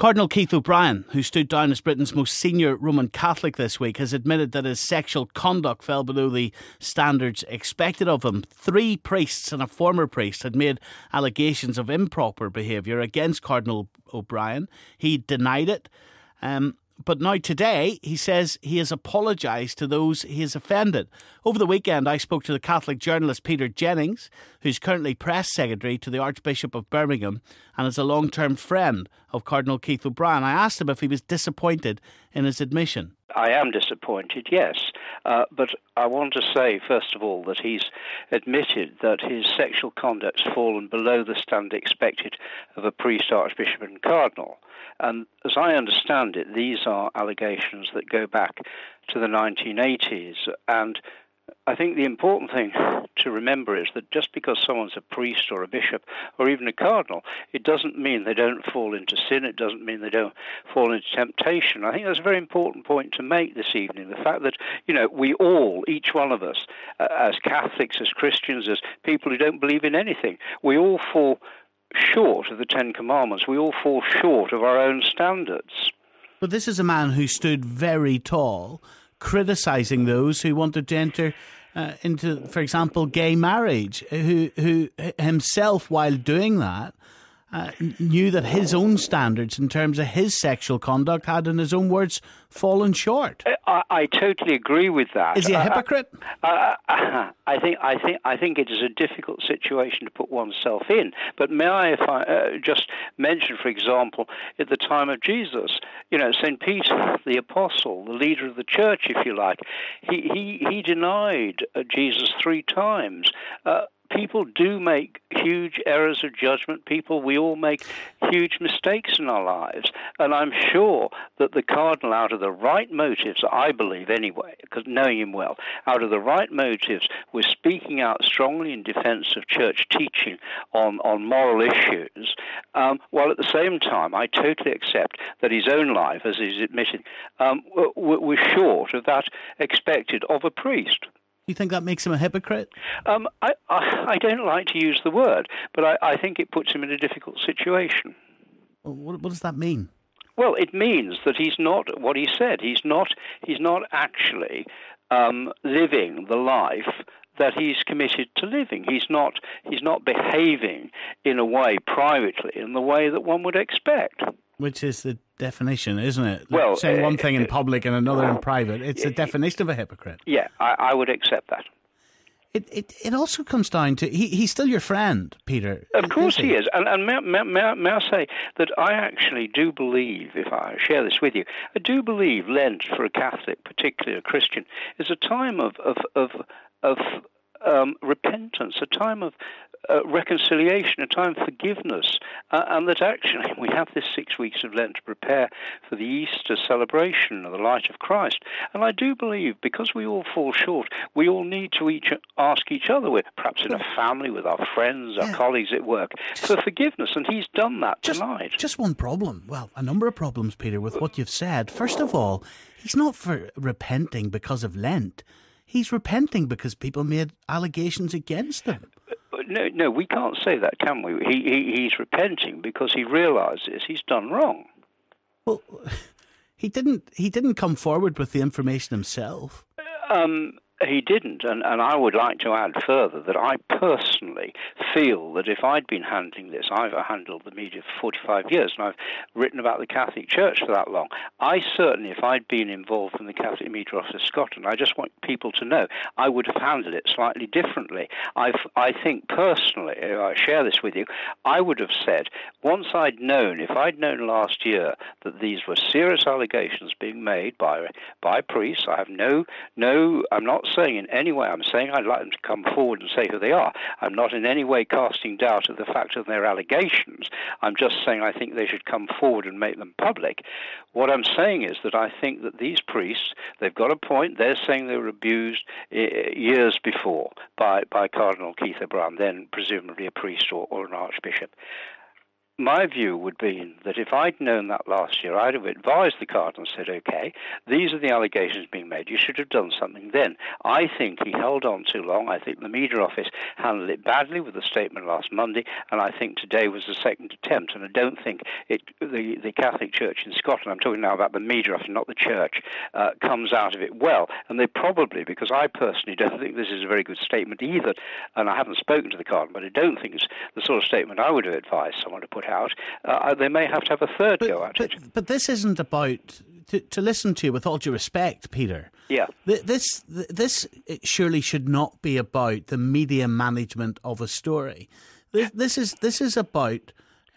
Cardinal Keith O'Brien, who stood down as Britain's most senior Roman Catholic this week, has admitted that his sexual conduct fell below the standards expected of him. 3 priests and a former priest had made allegations of improper behaviour against Cardinal O'Brien. He denied it. But now today, he says he has apologised to those he has offended. Over the weekend, I spoke to the Catholic journalist Peter Jennings, who's currently press secretary to the Archbishop of Birmingham and is a long-term friend of Cardinal Keith O'Brien. I asked him if he was disappointed in his admission. I am disappointed, yes. But I want to say, first of all, that he's admitted that his sexual conduct's fallen below the standard expected of a priest, archbishop and cardinal. And as I understand it, these are allegations that go back to the 1980s. And I think the important thing to remember is that just because someone's a priest or a bishop or even a cardinal, it doesn't mean they don't fall into sin. It doesn't mean they don't fall into temptation. I think that's a very important point to make this evening. The fact that, we all, each one of us, as Catholics, as Christians, as people who don't believe in anything, we all fall short of the Ten Commandments. We all fall short of our own standards. But this is a man who stood very tall, criticising those who wanted to enter into, for example, gay marriage, who himself, while doing that, knew that his own standards in terms of his sexual conduct had, in his own words, fallen short. I totally agree with that. Is he a hypocrite? I think it is a difficult situation to put oneself in. But may I just mention, for example, at the time of Jesus, St. Peter, the apostle, the leader of the church, if you like, he denied Jesus 3 times. People do make huge errors of judgment. We all make huge mistakes in our lives. And I'm sure that the Cardinal, out of the right motives, I believe anyway, because knowing him well, out of the right motives, was speaking out strongly in defense of church teaching on moral issues, while at the same time, I totally accept that his own life, as he's admitted, was short of that expected of a priest. You think that makes him a hypocrite? I don't like to use the word, but I think it puts him in a difficult situation. Well, what does that mean? Well, it means that he's not what he said. He's not actually living the life that he's committed to living. He's not behaving in a way privately in the way that one would expect. Which is the definition, isn't it? Well, saying one thing in public and another in private. It's the definition of a hypocrite. Yeah, I would accept that. It also comes down to he's still your friend, Peter. Of course he is, and may I say that I actually do believe, if I share this with you, I do believe Lent for a Catholic, particularly a Christian, is a time of repentance, a time of reconciliation, a time of forgiveness, and that actually we have this 6 weeks of Lent to prepare for the Easter celebration of the light of Christ. And I do believe, because we all fall short, we all need to ask each other, perhaps in a family, with our friends, our colleagues at work, for forgiveness, and he's done that tonight. Just one problem, well, a number of problems, Peter, with what you've said. First of all, he's not repenting because of Lent. He's repenting because people made allegations against him. No, we can't say that, can we? He's repenting because he realises he's done wrong. Well, he didn't come forward with the information himself. He didn't, and I would like to add further that I personally feel that if I'd been handling this, I've handled the media for 45 years, and I've written about the Catholic Church for that long. I certainly, if I'd been involved in the Catholic Media Office of Scotland, I just want people to know, I would have handled it slightly differently. I think personally, if I share this with you, I would have said, once if I'd known last year that these were serious allegations being made by priests, I have I'm not saying in any way, I'm saying I'd like them to come forward and say who they are. I'm not in any way casting doubt of the fact of their allegations. I'm just saying I think they should come forward and make them public. What I'm saying is that I think that these priests, they've got a point. They're saying they were abused years before by Cardinal Keith O'Brien, then presumably a priest or an archbishop. my view would be that if I'd known that last year, I'd have advised the Cardinal and said, OK, these are the allegations being made. You should have done something then. I think he held on too long. I think the media office handled it badly with the statement last Monday, and I think today was the second attempt. And I don't think the Catholic Church in Scotland, I'm talking now about the media office, not the Church, comes out of it well. And they probably, because I personally don't think this is a very good statement either, and I haven't spoken to the Cardinal, but I don't think it's the sort of statement I would have advised someone to put out. They may have to have a third go at it. But this isn't about, to listen to you with all due respect, Peter. Yeah. This surely should not be about the media management of a story. This is about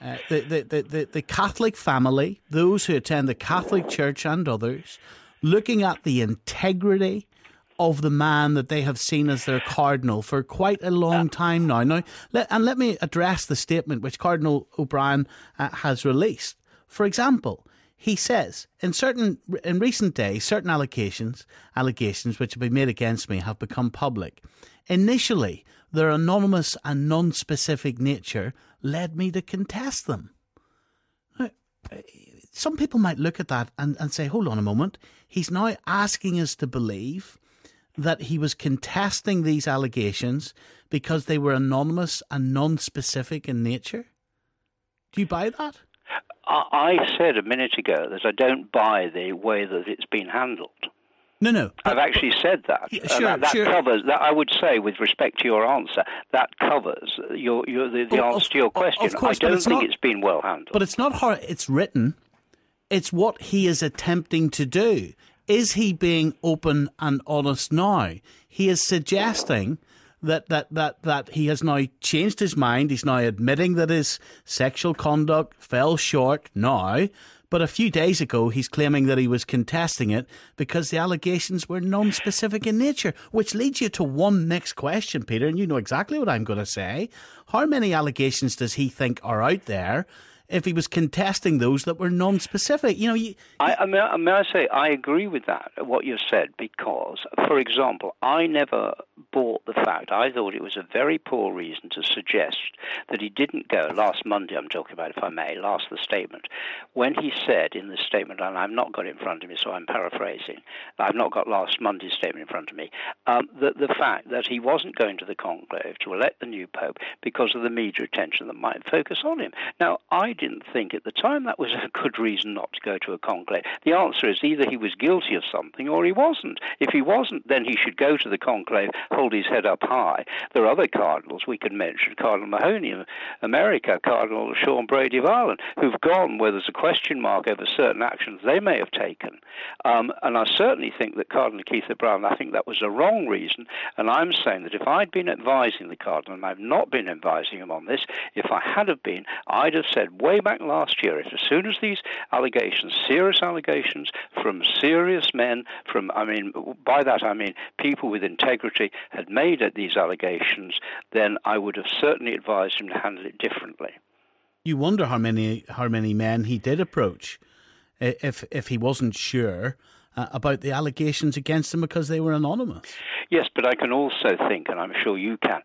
the Catholic family, those who attend the Catholic Church and others, looking at the integrity of the man that they have seen as their cardinal for quite a long time now. Let me address the statement which Cardinal O'Brien has released. For example, he says, in recent days, certain allegations which have been made against me have become public. Initially, their anonymous and non-specific nature led me to contest them. Now, some people might look at that and say, hold on a moment, he's now asking us to believe that he was contesting these allegations because they were anonymous and non-specific in nature? Do you buy that? I said a minute ago that I don't buy the way that it's been handled. No. I've actually said that. Sure, that covers that. I would say, with respect to your answer, that covers the answer to your question. Of course, I don't think it's been well handled. But it's not how it's written. It's what he is attempting to do. Is he being open and honest now? He is suggesting that he has now changed his mind. He's now admitting that his sexual conduct fell short now. But a few days ago, he's claiming that he was contesting it because the allegations were non-specific in nature, which leads you to one next question, Peter, and you know exactly what I'm going to say. How many allegations does he think are out there if he was contesting those that were non-specific? You know, may I say, I agree with that, what you said, because, for example, I never bought the fact. I thought it was a very poor reason to suggest that he didn't go last Monday, I'm talking about, if I may, the statement, when he said in the statement, and I've not got it in front of me, so I'm paraphrasing, I've not got last Monday's statement in front of me, the fact that he wasn't going to the conclave to elect the new pope because of the media attention that might focus on him. Now, I didn't think at the time that was a good reason not to go to a conclave. The answer is either he was guilty of something or he wasn't. If he wasn't, then he should go to the conclave, hold his head up high. There are other cardinals we could mention, Cardinal Mahoney of America, Cardinal Sean Brady of Ireland, who've gone where there's a question mark over certain actions they may have taken. And I certainly think that Cardinal Keith Brown, I think that was a wrong reason. And I'm saying that if I'd been advising the Cardinal, and I've not been advising him on this, if I had have been, I'd have said way back last year, as soon as these allegations, serious allegations from serious men, by that I mean people with integrity, had made these allegations, then I would have certainly advised him to handle it differently. You wonder how many men he did approach if he wasn't sure about the allegations against him because they were anonymous. Yes, but I can also think, and I'm sure you can,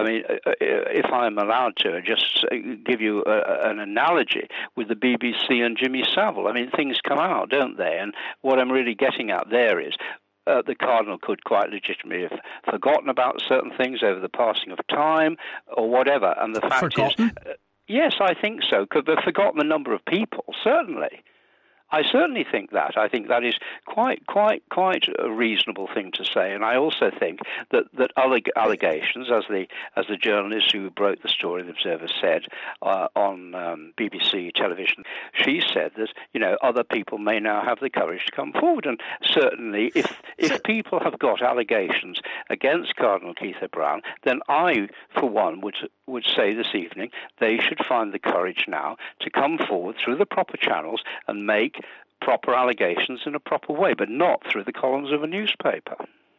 if I'm allowed to, just give you an analogy with the BBC and Jimmy Savile. Things come out, don't they? And what I'm really getting at there is the Cardinal could quite legitimately have forgotten about certain things over the passing of time or whatever. And the fact is, yes, I think so. Could have forgotten the number of people, certainly. I certainly think that. I think that is quite a reasonable thing to say, and I also think that allegations, as the journalist who broke the story, the Observer, said on BBC television, she said that other people may now have the courage to come forward, and certainly if people have got allegations against Cardinal Keith Brown, then I, for one, would say this evening they should find the courage now to come forward through the proper channels and make proper allegations in a proper way, but not through the columns of a newspaper.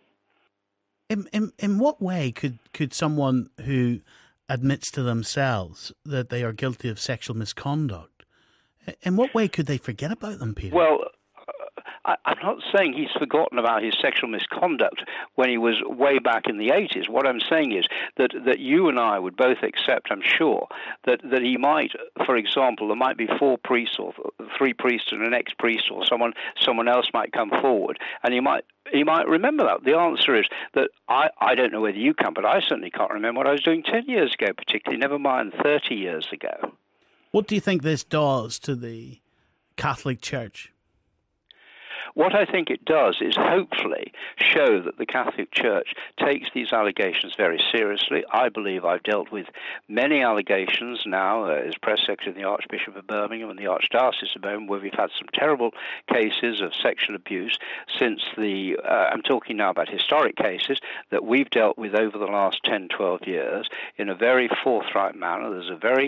In what way could someone who admits to themselves that they are guilty of sexual misconduct, in what way could they forget about them, Peter? Well, I'm not saying he's forgotten about his sexual misconduct when he was way back in the 80s. What I'm saying is that you and I would both accept, I'm sure, that he might, for example, there might be 4 priests or 3 priests and an ex-priest or someone else might come forward, and he might remember that. The answer is that I don't know whether you can, but I certainly can't remember what I was doing 10 years ago, particularly, never mind 30 years ago. What do you think this does to the Catholic Church? What I think it does is hopefully show that the Catholic Church takes these allegations very seriously. I believe I've dealt with many allegations now as press secretary of the Archbishop of Birmingham and the Archdiocese of Birmingham, where we've had some terrible cases of sexual abuse since I'm talking now about historic cases that we've dealt with over the last 10, 12 years in a very forthright manner. There's a very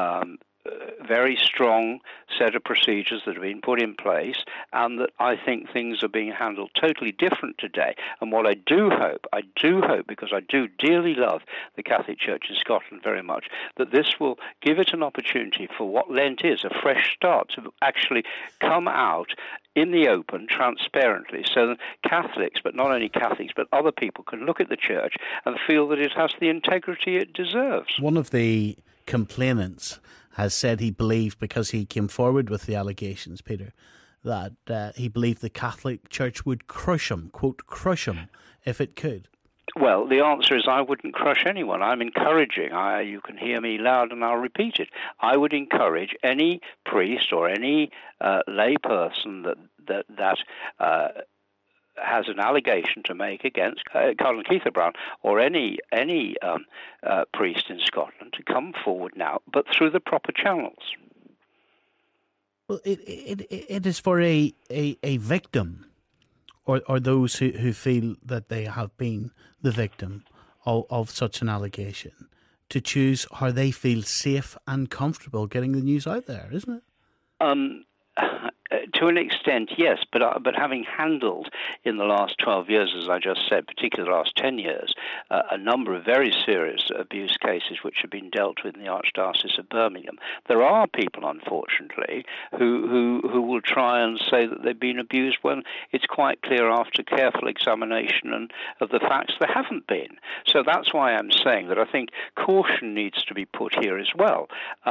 strong set of procedures that have been put in place, and that I think things are being handled totally different today. And what I do hope, because I do dearly love the Catholic Church in Scotland very much, that this will give it an opportunity for what Lent is, a fresh start, to actually come out in the open, transparently, so that Catholics, but not only Catholics, but other people can look at the Church and feel that it has the integrity it deserves. One of the complainants has said he believed, because he came forward with the allegations, Peter, that he believed the Catholic Church would crush him, quote, crush him, if it could. Well, the answer is I wouldn't crush anyone. I'm encouraging. You can hear me loud and I'll repeat it. I would encourage any priest or any lay person that has an allegation to make against Cardinal Keith Brown or any priest in Scotland to come forward now, but through the proper channels. Well, it is for a victim or those who feel that they have been the victim of such an allegation to choose how they feel safe and comfortable getting the news out there, isn't it? To an extent, yes, but having handled in the last 12 years, as I just said, particularly the last 10 years, a number of very serious abuse cases which have been dealt with in the Archdiocese of Birmingham, there are people, unfortunately, who will try and say that they've been abused when it's quite clear after careful examination and of the facts there haven't been. So that's why I'm saying that I think caution needs to be put here as well.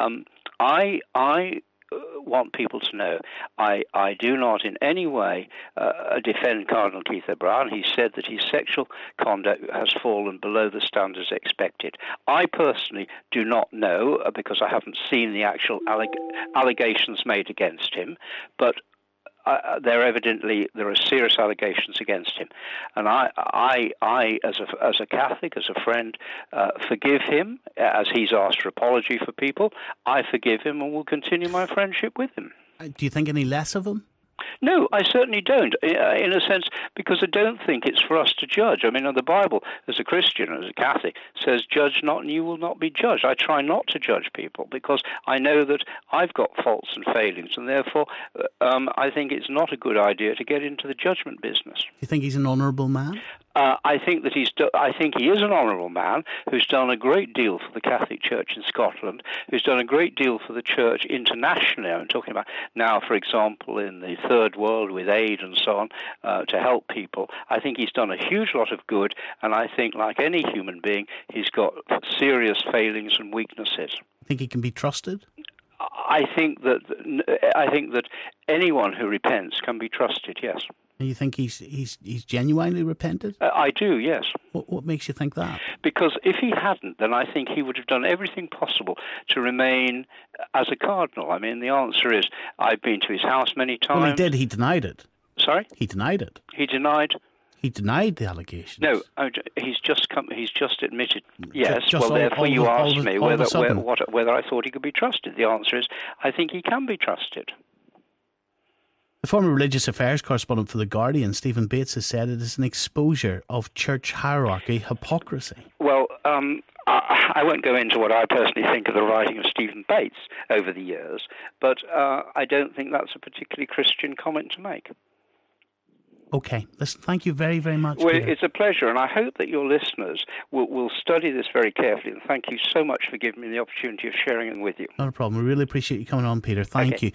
I want people to know I do not in any way defend Cardinal Keith Brown. He said that his sexual conduct has fallen below the standards expected. I personally do not know, because I haven't seen the actual allegations made against him, but there are serious allegations against him, and I as a Catholic, as a friend, forgive him as he's asked for apology for people. I forgive him and will continue my friendship with him. Do you think any less of him? No, I certainly don't, in a sense, because I don't think it's for us to judge. I mean, the Bible, as a Christian, as a Catholic, says, judge not and you will not be judged. I try not to judge people because I know that I've got faults and failings, and therefore I think it's not a good idea to get into the judgment business. Do you think he's an honourable man? I think that I think he is an honourable man who's done a great deal for the Catholic Church in Scotland, who's done a great deal for the Church internationally. I'm talking about now, for example, in the Third World with aid and so on, to help people. I think he's done a huge lot of good, and I think, like any human being, he's got serious failings and weaknesses. Think he can be trusted? I think that anyone who repents can be trusted, yes. You think he's genuinely repented? I do, yes. What makes you think that? Because if he hadn't, then I think he would have done everything possible to remain as a cardinal. I mean, the answer is, I've been to his house many times. Well, he did. He denied it. Sorry? He denied it. He denied? He denied the allegations. No, he's just admitted. Yes. Just therefore, you asked me whether I thought he could be trusted. The answer is, I think he can be trusted. The former religious affairs correspondent for The Guardian, Stephen Bates, has said it is an exposure of church hierarchy hypocrisy. Well, I won't go into what I personally think of the writing of Stephen Bates over the years, but I don't think that's a particularly Christian comment to make. Okay. Listen, thank you very, very much. Well, Peter. It's a pleasure, and I hope that your listeners will study this very carefully, and thank you so much for giving me the opportunity of sharing it with you. Not a problem. We really appreciate you coming on, Peter. Thank you.